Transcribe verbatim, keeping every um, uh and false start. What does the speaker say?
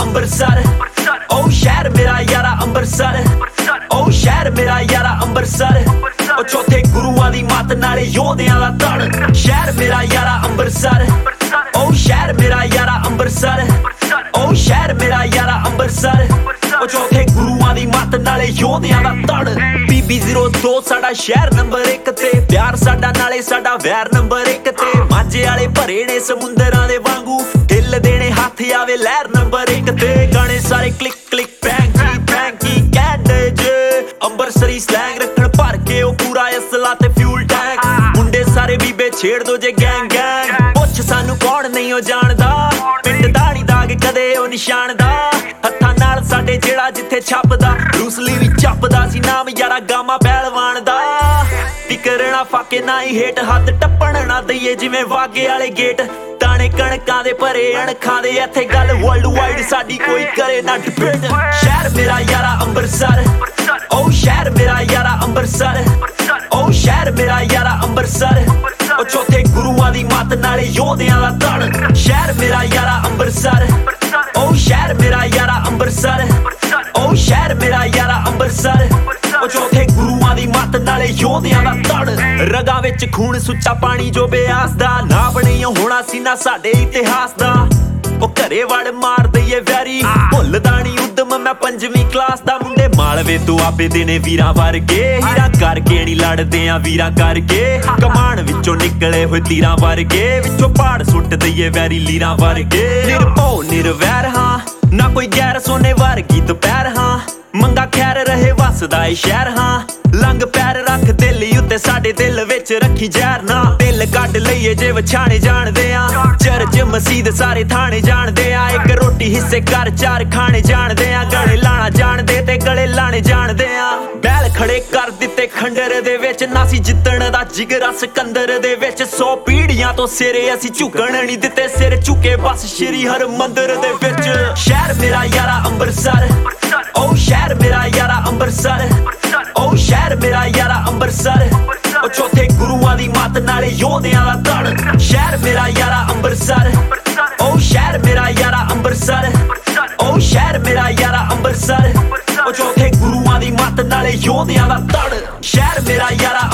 ਅੰਮ੍ਰਿਤਸਰ ਉਹ ਸ਼ਹਿਰ ਮੇਰਾ ਯਾਰਾ ਅੰਮ੍ਰਿਤਸਰ ਉਹ ਸ਼ਹਿਰ ਮੇਰਾ ਯਾਰਾ ਅੰਮ੍ਰਿਤਸਰ ਉਹ ਚੌਥੇ ਗੁਰੂਆਂ ਦੀ ਮੱਤ ਨਾਲੇ ਯੋਧਿਆਂ ਦਾ ਧੜ ਸ਼ਹਿਰ ਮੇਰਾ ਯਾਰਾ ਅੰਮ੍ਰਿਤਸਰ ਉਹ ਸ਼ਹਿਰ ਮੇਰਾ ਯਾਰਾ ਅੰਮ੍ਰਿਤਸਰ ਉਹ ਸ਼ਹਿਰ ਮੇਰਾ ਯਾਰਾ ਅੰਮ੍ਰਿਤਸਰ ਉਹ ਚੌਥੇ ਗੁਰੂਆਂ ਦੀ ਮੱਤ ਨਾਲੇ ਯੋਧਿਆਂ ਦਾ ਧੜ ਬੀਬੀ ਜ਼ੀਰੋ ਦੋ ਸਾਡਾ ਸ਼ਹਿਰ ਨੰਬਰ ਇੱਕ ਤੇ ਪਿਆਰ ਸਾਡਾ ਨਾਲੇ ਸਾਡਾ ਵੈਰ ਨੰਬਰ ਇੱਕ ਤੇ ਮਾਝੇ ਵਾਲੇ ਭਰੇ ਨੇ ਸਮੁੰਦਰਾਂ ਦੇ ਵਾਂਗੂ ਦਿਲ ਦੇਣੇ ਹੱਥ ਆਵੇ ਲਹਿਰ ਨੰਬਰ ਇੱਕ ਤੇ ਗਾਣੇ ਸਾਰੇ ਕਲਿੱਕ ਕਲਿੱਕ ਬੈਂਕੀ ਬੈਂਕੀ ਕਹਿੰਦੇ ਜੇ ਅੰਮ੍ਰਿਤਸਰੀ ਸਲੈਂਗ ਰੱਖਣ ਭਰ ਕੇ ਉਹ ਪੂਰਾ ਅਸਲਾ ਤੇ ਫਿਊਲ ਟੈਂਕ ਮੁੰਡੇ ਸਾਰੇ ਬੀਬੇ ਛੇੜ ਦੋ ਜੇ ਗੈਂਗ ਗੈਂਗ ਪੁੱਛ ਸਾਨੂੰ ਕੌਣ ਨਹੀਂ ਉਹ ਜਾਣਦਾ ਪਿੰਡ ਦਾੜੀ ਦਾਗ ਕਦੇ ਉਹ ਨਿਸ਼ਾਨ ਦਾ ਹੱਥਾਂ ਨਾਲ ਸਾਡੇ ਜਿਹੜਾ ਜਿੱਥੇ ਛੱਪਦਾ ਰੂਸਲੀ ਵੀ ਚੱਪਦਾ ਸੀ ਨਾਮ ਯਾਰਾ ਗਾਮਾ ਪਹਿਲਵਾਨ ਦਾ ਫਿਕਰਣਾ ਫਾਕੇ ਨਾ ਹੀ ਹੇਠ ਹੱਥ ਟੱਪਣ ਨਾ ਦਈਏ ਜਿਵੇਂ ਵਾਗੇ ਵਾਲੇ ਗੇਟ ਦਾਣੇ ਕਣਕਾਂ ਦੇ ਭਰੇ ਅਣਖਾਂ ਦੇ ਇੱਥੇ ਗੱਲ ਵਰਲਡ ਵਾਈਡ ਸਾਡੀ ਕੋਈ ਕਰੇ ਨਾ ਡਿਬੇਟ ਸ਼ਹਿਰ ਮੇਰਾ ਯਾਰਾ ਅੰਮ੍ਰਿਤਸਰ ਉਹ ਸ਼ਹਿਰ ਮੇਰਾ ਯਾਰਾ ਅੰਮ੍ਰਿਤਸਰ ਉਹ ਸ਼ਹਿਰ ਮੇਰਾ ਯਾਰਾ ਅੰਮ੍ਰਿਤਸਰ ਉਹ ਚੌਥੇ ਗੁਰੂਆਂ ਦੀ ਮੱਤ ਨਾਲੇ ਯੋਧਿਆਂ ਦਾ ਧੜ ਸ਼ਹਿਰ ਮੇਰਾ ਯਾਰਾ ਅੰਮ੍ਰਿਤਸਰ ਉਹ ਸ਼ਹਿਰ ਮੇਰਾ ਯਾਰਾ ਅੰਮ੍ਰਿਤਸਰ ਉਹ ਸ਼ਹਿਰ ਮੇਰਾ ਯਾਰਾ ਅੰਮ੍ਰਿਤਸਰ ਉਹ ਚੌਥੇ ਗੁਰੂਆਂ ਦੀ ਮੱਤ ਨਾਲੇ ਯੋਧਿਆਂ ਦਾ ਧੜ ਰਗਾਂ ਵਿੱਚ ਖੂਨ ਸੁੱਚਾ ਪਾਣੀ ਜੋ ਬਿਆਸ ਦਾ ਨਾ ਬਣੀ ਹੋਣਾ ਸੀ ਨਾ ਸਾਡੇ ਇਤਿਹਾਸ ਦਾ ਉਹ ਘਰੇ ਵੜ ਮਾਰ ਦਈਏ ਵੈਰੀ ਭੁੱਲਦਾ ਨੀ ਉਦਮ ਮੈਂ ਪੰਜਵੀਂ ਕਲਾਸ ਦਾ ਮੁੰਡੇ ਮਾਲਵੇ ਤੋਂ ਆਪੇ ਦੇ ਨੇ ਵੀਰਾਂ ਵਰਗੇ ਹੀਰਾ ਕਰਕੇ ਨੀ ਲੜਦੇ ਆ ਵੀਰਾਂ ਕਰਕੇ ਕਮਾਨ ਵਿੱਚੋਂ ਨਿਕਲੇ ਹੋਏ ਤੀਰਾਂ ਵਰਗੇ ਵਿੱਚੋਂ ਪਹਾੜ ਸੁੱਟ ਦਈਏ ਵੈਰੀ ਲੀਰਾਂ ਵਰਗੇ ਨਿਰਭਉ ਨਿਰਵੈਰ ਹਾਂ ਨਾ ਕੋਈ ਗੈਰ ਸੋਨੇ ਵਰਗੀ ਦੁਪਹਿਰ ਹਾਂ ਮੰਗਾ ਖੈਰ ਰਹੇ ਵਸਦਾ ਏ ਸ਼ਹਿਰ ਹਾਂ ਲੰਗ ਪੈਰ ਰੱਖ ਦਿਲ ਉੱਤੇ ਸਾਡੇ ਦਿਲ ਵਿੱਚ ਰੱਖੀ ਜ਼ਹਿਰ ਨਾ ਦਿਲ ਕੱਢ ਲਈਏ ਜੇ ਵਛਾਣੇ ਜਾਣਦੇ ਆ ਚਰਚ ਮਸੀਦ ਸਾਰੇ ਥਾਣੇ ਜਾਣਦੇ ਆ ਇੱਕ ਰੋਟੀ ਹਿੱਸੇ ਕਰ ਚਾਰ ਖਾਣੇ ਜਾਣਦੇ ਆ ਗਲੇ ਲਾਣਾ ਜਾਣਦੇ ਤੇ ਗਲੇ ਲਾਣੇ ਜਾਣਦੇ ਆ ਬੈਲ ਖੜੇ ਕਰ ਦਿੱਤੇ ਖੰਡਰ ਦੇ ਵਿੱਚ ਨਾ ਸੀ ਜਿੱਤਣ ਦਾ ਜਿਗਰਾ ਸਿਕੰਦਰ ਦੇ ਵਿੱਚ ਸੌ ਪੀੜੀਆਂ ਤੋਂ ਸਿਰੇ ਅਸੀਂ ਝੁਕਣ ਨਹੀਂ ਦਿੱਤੇ ਸਿਰ ਝੁਕੇ ਬਸ ਸ਼੍ਰੀ ਹਰਮੰਦਰ ਦੇ ਵਿੱਚ ਸ਼ਹਿਰ ਮੇਰਾ ਯਾਰਾ ਅੰਮ੍ਰਿਤਸਰ ਉਹ ਸ਼ਹਿਰ ਮੇਰਾ ਯਾਰਾ ਅੰਮ੍ਰਿਤਸਰ ਉਹ ਸ਼ਹਿਰ ਮੇਰਾ ਯਾਰਾ ਅੰਮ੍ਰਿਤਸਰ ਉਹ ਚੌਥੇ ਗੁਰੂਆਂ ਦੀ ਮੱਤ ਨਾਲੇ ਯੋਧਿਆਂ ਦਾ ਧੜ ਸ਼ਹਿਰ ਮੇਰਾ ਯਾਰਾ ਅੰਮ੍ਰਿਤਸਰ ਉਹ ਸ਼ਹਿਰ ਮੇਰਾ ਯਾਰਾ ਅੰਮ੍ਰਿਤਸਰ ਉਹ ਸ਼ਹਿਰ ਮੇਰਾ ਯਾਰਾ ਅੰਮ੍ਰਿਤਸਰ ਉਹ ਚੌਥੇ ਗੁਰੂਆਂ ਦੀ ਮੱਤ ਨਾਲੇ ਯੋਧਿਆਂ ਦਾ ਧੜ ਸ਼ਹਿਰ ਮੇਰਾ ਯਾਰਾ